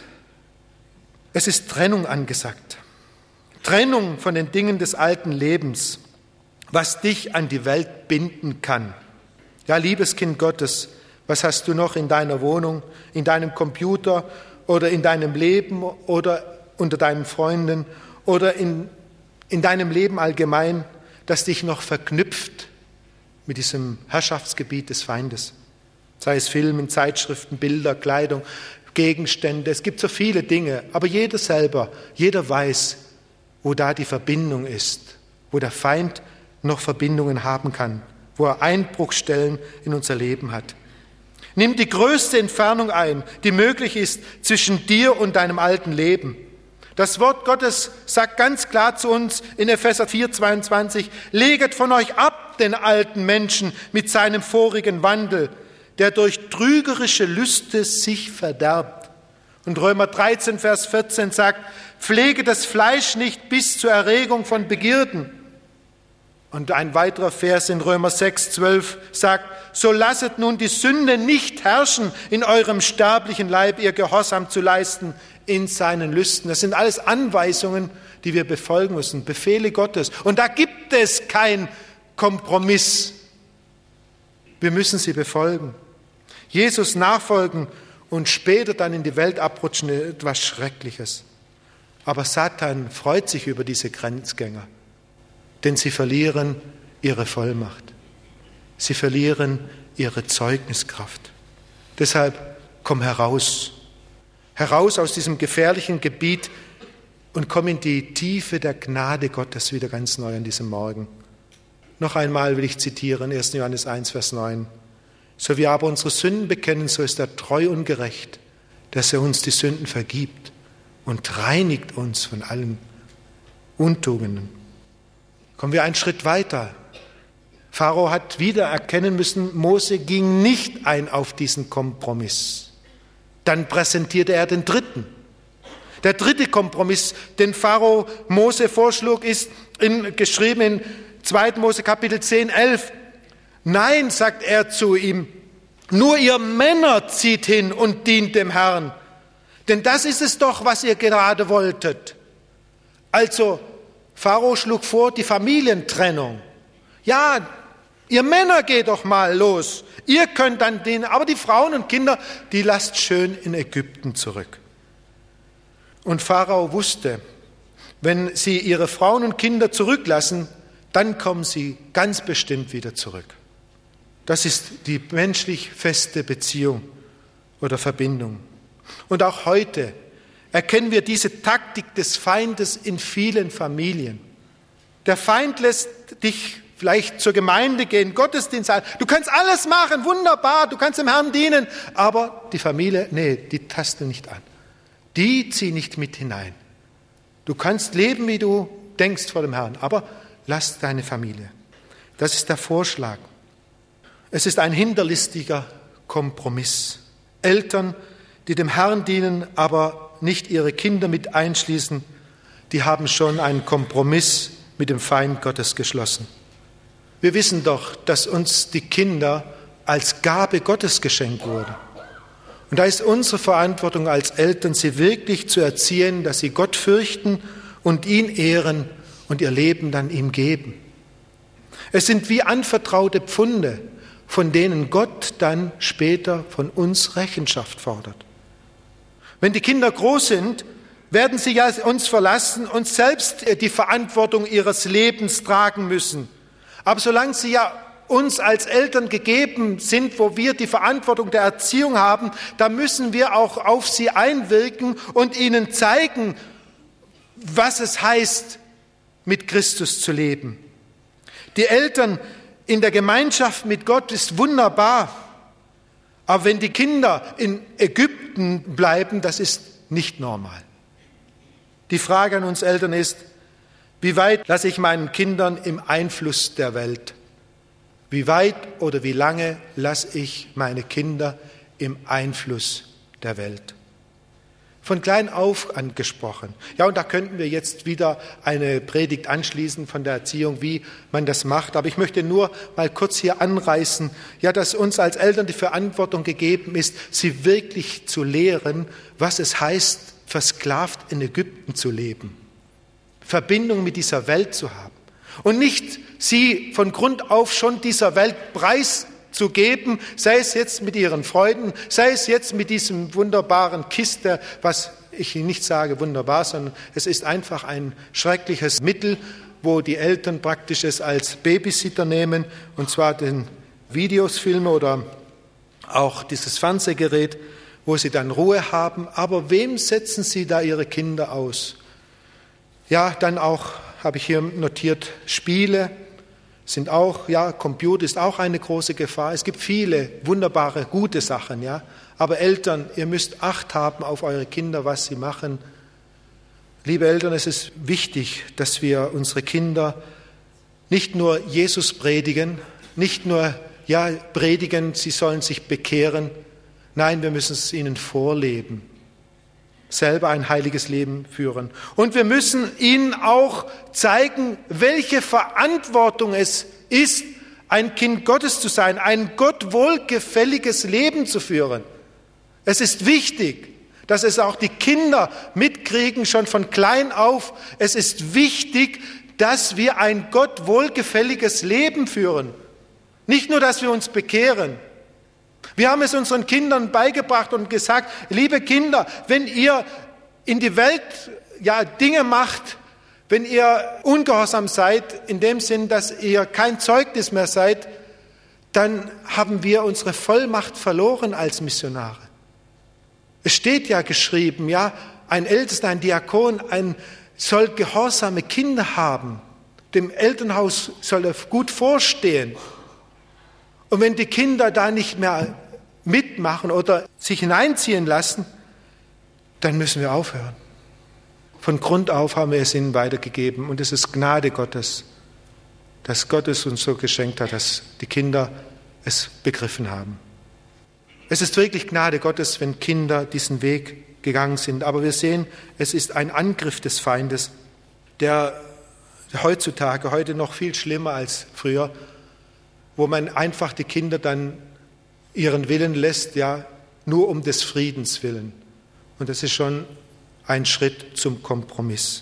Es ist Trennung angesagt. Trennung von den Dingen des alten Lebens, was dich an die Welt binden kann. Ja, liebes Kind Gottes, was hast du noch in deiner Wohnung, in deinem Computer oder in deinem Leben oder unter deinen Freunden oder in deinem Leben allgemein, das dich noch verknüpft mit diesem Herrschaftsgebiet des Feindes? Sei es Filmen, Zeitschriften, Bilder, Kleidung, Gegenstände. Es gibt so viele Dinge, aber jeder weiß, wo da die Verbindung ist, wo der Feind noch Verbindungen haben kann, wo er Einbruchstellen in unser Leben hat. Nimm die größte Entfernung ein, die möglich ist zwischen dir und deinem alten Leben. Das Wort Gottes sagt ganz klar zu uns in Epheser 4,22, leget von euch ab den alten Menschen mit seinem vorigen Wandel, der durch trügerische Lüste sich verderbt. Und Römer 13, Vers 14 sagt, pflege das Fleisch nicht bis zur Erregung von Begierden. Und ein weiterer Vers in Römer 6, 12 sagt, so lasset nun die Sünde nicht herrschen in eurem sterblichen Leib, ihr Gehorsam zu leisten in seinen Lüsten. Das sind alles Anweisungen, die wir befolgen müssen, Befehle Gottes. Und da gibt es keinen Kompromiss. Wir müssen sie befolgen. Jesus nachfolgen und später dann in die Welt abrutschen, etwas Schreckliches. Aber Satan freut sich über diese Grenzgänger, denn sie verlieren ihre Vollmacht. Sie verlieren ihre Zeugniskraft. Deshalb komm heraus aus diesem gefährlichen Gebiet und komm in die Tiefe der Gnade Gottes wieder ganz neu an diesem Morgen. Noch einmal will ich zitieren, 1. Johannes 1, Vers 9. So wir aber unsere Sünden bekennen, so ist er treu und gerecht, dass er uns die Sünden vergibt und reinigt uns von allen Untugenden. Kommen wir einen Schritt weiter. Pharao hat wieder erkennen müssen, Mose ging nicht ein auf diesen Kompromiss. Dann präsentierte er den dritten. Der dritte Kompromiss, den Pharao Mose vorschlug, ist geschrieben in 2. Mose Kapitel 10, 11. Nein, sagt er zu ihm, nur ihr Männer zieht hin und dient dem Herrn. Denn das ist es doch, was ihr gerade wolltet. Also, Pharao schlug vor, die Familientrennung. Ja, ihr Männer geht doch mal los. Ihr könnt dann dienen, aber die Frauen und Kinder, die lasst schön in Ägypten zurück. Und Pharao wusste, wenn sie ihre Frauen und Kinder zurücklassen, dann kommen sie ganz bestimmt wieder zurück. Das ist die menschlich feste Beziehung oder Verbindung. Und auch heute erkennen wir diese Taktik des Feindes in vielen Familien. Der Feind lässt dich vielleicht zur Gemeinde gehen, Gottesdienst halten. Du kannst alles machen, wunderbar, du kannst dem Herrn dienen. Aber die Familie, nee, die taste nicht an. Die zieh nicht mit hinein. Du kannst leben, wie du denkst vor dem Herrn, aber lass deine Familie. Das ist der Vorschlag. Es ist ein hinterlistiger Kompromiss. Eltern, die dem Herrn dienen, aber nicht ihre Kinder mit einschließen, die haben schon einen Kompromiss mit dem Feind Gottes geschlossen. Wir wissen doch, dass uns die Kinder als Gabe Gottes geschenkt wurden. Und da ist unsere Verantwortung als Eltern, sie wirklich zu erziehen, dass sie Gott fürchten und ihn ehren und ihr Leben dann ihm geben. Es sind wie anvertraute Pfunde, von denen Gott dann später von uns Rechenschaft fordert. Wenn die Kinder groß sind, werden sie ja uns verlassen und selbst die Verantwortung ihres Lebens tragen müssen. Aber solange sie ja uns als Eltern gegeben sind, wo wir die Verantwortung der Erziehung haben, da müssen wir auch auf sie einwirken und ihnen zeigen, was es heißt, mit Christus zu leben. Die Eltern in der Gemeinschaft mit Gott ist wunderbar, aber wenn die Kinder in Ägypten bleiben, das ist nicht normal. Die Frage an uns Eltern ist, wie weit lasse ich meinen Kindern im Einfluss der Welt? Wie weit oder wie lange lasse ich meine Kinder im Einfluss der Welt? Von klein auf angesprochen. Ja, und da könnten wir jetzt wieder eine Predigt anschließen von der Erziehung, wie man das macht. Aber ich möchte nur mal kurz hier anreißen, ja, dass uns als Eltern die Verantwortung gegeben ist, sie wirklich zu lehren, was es heißt, versklavt in Ägypten zu leben. Verbindung mit dieser Welt zu haben. Und nicht sie von Grund auf schon dieser Welt preiszugeben, sei es jetzt mit ihren Freuden, sei es jetzt mit diesem wunderbaren Kiste, was ich nicht sage wunderbar, sondern es ist einfach ein schreckliches Mittel, wo die Eltern praktisch es als Babysitter nehmen, und zwar den Videosfilme oder auch dieses Fernsehgerät, wo sie dann Ruhe haben. Aber wem setzen sie da ihre Kinder aus? Ja, dann auch, habe ich hier notiert, Spiele sind auch, ja, Computer ist auch eine große Gefahr. Es gibt viele wunderbare, gute Sachen, ja. Aber Eltern, ihr müsst Acht haben auf eure Kinder, was sie machen. Liebe Eltern, es ist wichtig, dass wir unsere Kinder nicht nur Jesus predigen, nicht nur, ja, predigen, sie sollen sich bekehren. Nein, wir müssen es ihnen vorleben. Selber ein heiliges Leben führen. Und wir müssen ihnen auch zeigen, welche Verantwortung es ist, ein Kind Gottes zu sein, ein Gott wohlgefälliges Leben zu führen. Es ist wichtig, dass es auch die Kinder mitkriegen, schon von klein auf. Es ist wichtig, dass wir ein Gott wohlgefälliges Leben führen. Nicht nur, dass wir uns bekehren. Wir haben es unseren Kindern beigebracht und gesagt, liebe Kinder, wenn ihr in die Welt Dinge macht, wenn ihr ungehorsam seid, in dem Sinn, dass ihr kein Zeugnis mehr seid, dann haben wir unsere Vollmacht verloren als Missionare. Es steht ja geschrieben, ja, ein Ältester, ein Diakon, soll gehorsame Kinder haben. Dem Elternhaus soll er gut vorstehen. Und wenn die Kinder da nicht mehr mitmachen oder sich hineinziehen lassen, dann müssen wir aufhören. Von Grund auf haben wir es ihnen weitergegeben und es ist Gnade Gottes. dass Gott es uns so geschenkt hat, dass die Kinder es begriffen haben. Es ist wirklich Gnade Gottes, wenn Kinder diesen Weg gegangen sind. Aber wir sehen, es ist ein Angriff des Feindes, der heutzutage, heute noch viel schlimmer als früher, wo man einfach die Kinder dann ihren Willen lässt, ja, nur um des Friedens willen. Und das ist schon ein Schritt zum Kompromiss.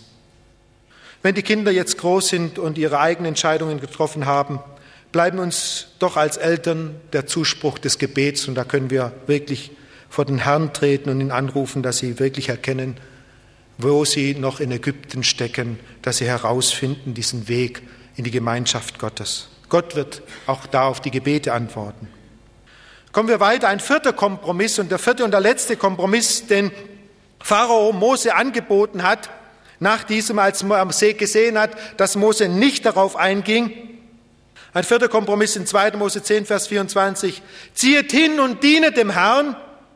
Wenn die Kinder jetzt groß sind und ihre eigenen Entscheidungen getroffen haben, bleiben uns doch als Eltern der Zuspruch des Gebets, und da können wir wirklich vor den Herrn treten und ihn anrufen, dass sie wirklich erkennen, wo sie noch in Ägypten stecken, dass sie herausfinden diesen Weg in die Gemeinschaft Gottes. Gott wird auch da auf die Gebete antworten. Kommen wir weiter, ein vierter Kompromiss und der vierte und der letzte Kompromiss, den Pharao Mose angeboten hat, nach diesem, als man am See gesehen hat, dass Mose nicht darauf einging. Ein vierter Kompromiss in 2. Mose 10, Vers 24. Ziehet hin und dienet dem Herrn.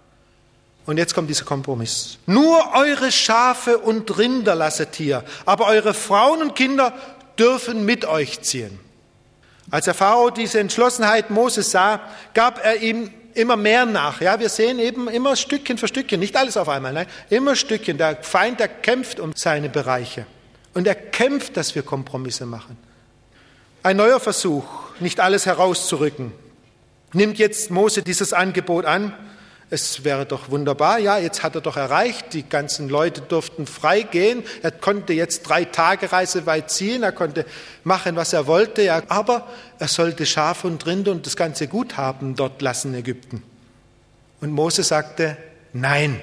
Und jetzt kommt dieser Kompromiss. Nur eure Schafe und Rinder lasset hier, aber eure Frauen und Kinder dürfen mit euch ziehen. Als der Pharao diese Entschlossenheit Moses sah, gab er ihm immer mehr nach. Ja, wir sehen eben immer Stückchen für Stückchen, nicht alles auf einmal, nein, immer Stückchen. Der Feind, der kämpft um seine Bereiche. Und er kämpft, dass wir Kompromisse machen. Ein neuer Versuch, nicht alles herauszurücken. Nimmt jetzt Mose dieses Angebot an? Es wäre doch wunderbar, ja, jetzt hat er doch erreicht, die ganzen Leute durften frei gehen, er konnte jetzt 3 Tagereise weit ziehen, er konnte machen, was er wollte, ja, aber er sollte Schafe und Rinder und das ganze Guthaben dort lassen in Ägypten. Und Mose sagte, nein.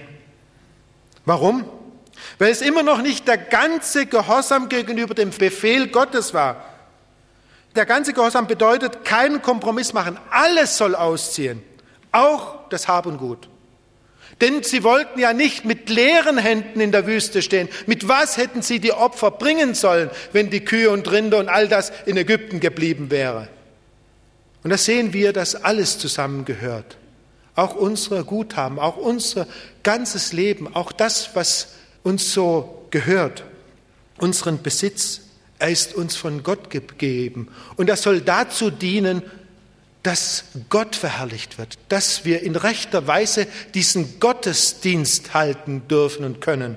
Warum? Weil es immer noch nicht der ganze Gehorsam gegenüber dem Befehl Gottes war. Der ganze Gehorsam bedeutet, keinen Kompromiss machen, alles soll ausziehen. Auch das Hab und Gut. Denn sie wollten ja nicht mit leeren Händen in der Wüste stehen. Mit was hätten sie die Opfer bringen sollen, wenn die Kühe und Rinder und all das in Ägypten geblieben wäre? Und da sehen wir, dass alles zusammengehört. Auch unsere Guthaben, auch unser ganzes Leben, auch das, was uns so gehört, unseren Besitz, er ist uns von Gott gegeben. Und er soll dazu dienen, dass Gott verherrlicht wird, dass wir in rechter Weise diesen Gottesdienst halten dürfen und können.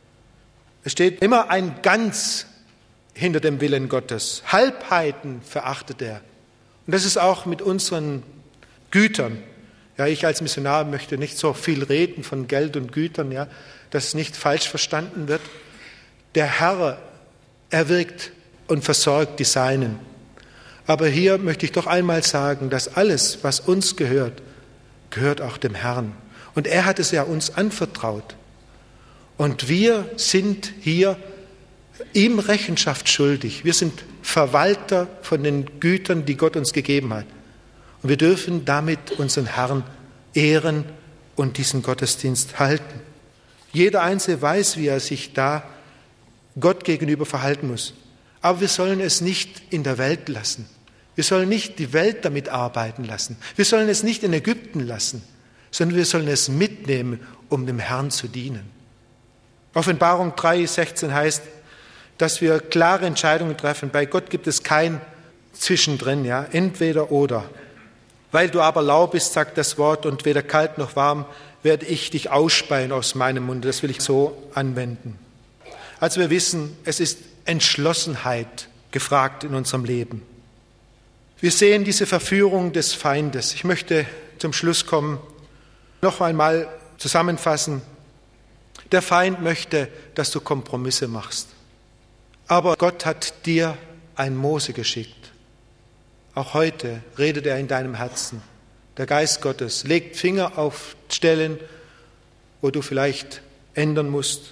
Es steht immer ein Ganz hinter dem Willen Gottes. Halbheiten verachtet er. Und das ist auch mit unseren Gütern. Ja, ich als Missionar möchte nicht so viel reden von Geld und Gütern, ja, dass es nicht falsch verstanden wird. Der Herr, er wirkt und versorgt die Seinen. Aber hier möchte ich doch einmal sagen, dass alles, was uns gehört, gehört auch dem Herrn. Und er hat es ja uns anvertraut. Und wir sind hier ihm Rechenschaft schuldig. Wir sind Verwalter von den Gütern, die Gott uns gegeben hat. Und wir dürfen damit unseren Herrn ehren und diesen Gottesdienst halten. Jeder Einzelne weiß, wie er sich da Gott gegenüber verhalten muss. Aber wir sollen es nicht in der Welt lassen. Wir sollen nicht die Welt damit arbeiten lassen. Wir sollen es nicht in Ägypten lassen, sondern wir sollen es mitnehmen, um dem Herrn zu dienen. Offenbarung 3,16 heißt, dass wir klare Entscheidungen treffen. Bei Gott gibt es kein Zwischendrin, ja, entweder oder. Weil du aber lau bist, sagt das Wort, und weder kalt noch warm, werde ich dich ausspeien aus meinem Munde. Das will ich so anwenden. Also wir wissen, es ist Entschlossenheit gefragt in unserem Leben. Wir sehen diese Verführung des Feindes. Ich möchte zum Schluss kommen, noch einmal zusammenfassen. Der Feind möchte, dass du Kompromisse machst. Aber Gott hat dir ein Mose geschickt. Auch heute redet er in deinem Herzen. Der Geist Gottes legt Finger auf Stellen, wo du vielleicht ändern musst.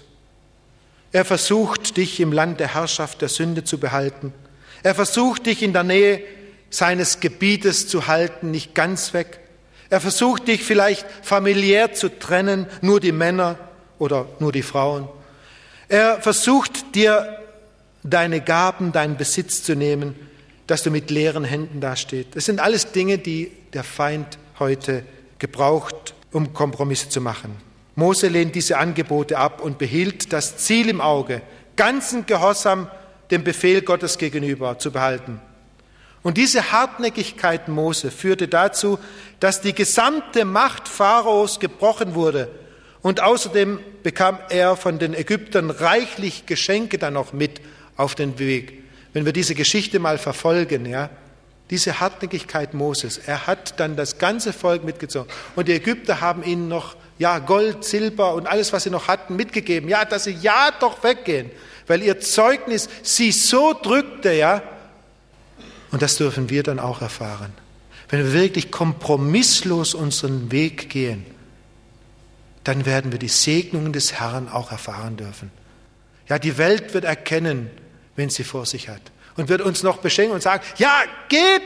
Er versucht, dich im Land der Herrschaft der Sünde zu behalten. Er versucht, dich in der Nähe seines Gebietes zu halten, nicht ganz weg. Er versucht, dich vielleicht familiär zu trennen, nur die Männer oder nur die Frauen. Er versucht, dir deine Gaben, deinen Besitz zu nehmen, dass du mit leeren Händen dastehst. Das sind alles Dinge, die der Feind heute gebraucht, um Kompromisse zu machen. Mose lehnt diese Angebote ab und behielt das Ziel im Auge, ganzen Gehorsam dem Befehl Gottes gegenüber zu behalten. Und diese Hartnäckigkeit Mose führte dazu, dass die gesamte Macht Pharaos gebrochen wurde. Und außerdem bekam er von den Ägyptern reichlich Geschenke dann noch mit auf den Weg. Wenn wir diese Geschichte mal verfolgen, ja, diese Hartnäckigkeit Moses, er hat dann das ganze Volk mitgezogen. Und die Ägypter haben ihnen noch Gold, Silber und alles, was sie noch hatten, mitgegeben. Ja, dass sie doch weggehen, weil ihr Zeugnis sie so drückte, ja. Und das dürfen wir dann auch erfahren. Wenn wir wirklich kompromisslos unseren Weg gehen, dann werden wir die Segnungen des Herrn auch erfahren dürfen. Ja, die Welt wird erkennen, wenn sie vor sich hat. Und wird uns noch beschenken und sagen, ja, geht!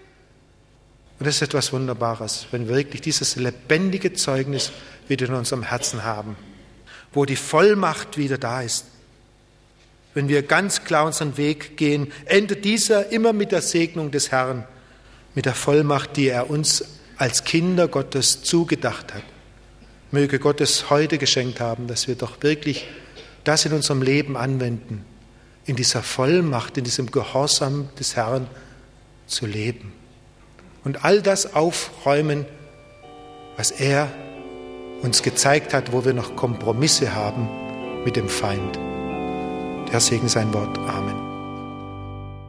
Und das ist etwas Wunderbares, wenn wir wirklich dieses lebendige Zeugnis wieder in unserem Herzen haben, wo die Vollmacht wieder da ist. Wenn wir ganz klar unseren Weg gehen, endet dieser immer mit der Segnung des Herrn, mit der Vollmacht, die er uns als Kinder Gottes zugedacht hat. Möge Gott es heute geschenkt haben, dass wir doch wirklich das in unserem Leben anwenden, in dieser Vollmacht, in diesem Gehorsam des Herrn zu leben. Und all das aufräumen, was er uns gezeigt hat, wo wir noch Kompromisse haben mit dem Feind. Der Segen sein Wort. Amen.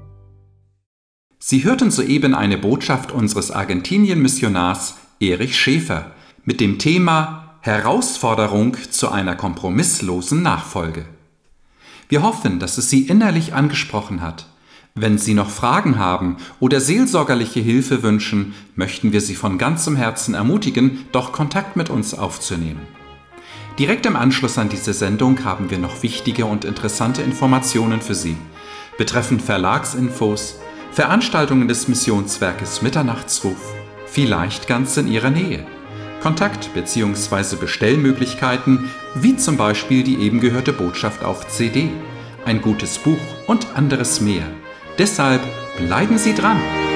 Sie hörten soeben eine Botschaft unseres Argentinien-Missionars Erich Schäfer mit dem Thema Herausforderung zu einer kompromisslosen Nachfolge. Wir hoffen, dass es Sie innerlich angesprochen hat. Wenn Sie noch Fragen haben oder seelsorgerliche Hilfe wünschen, möchten wir Sie von ganzem Herzen ermutigen, doch Kontakt mit uns aufzunehmen. Direkt im Anschluss an diese Sendung haben wir noch wichtige und interessante Informationen für Sie, betreffend Verlagsinfos, Veranstaltungen des Missionswerkes Mitternachtsruf, vielleicht ganz in Ihrer Nähe. Kontakt- bzw. Bestellmöglichkeiten, wie zum Beispiel die eben gehörte Botschaft auf CD, ein gutes Buch und anderes mehr. Deshalb bleiben Sie dran!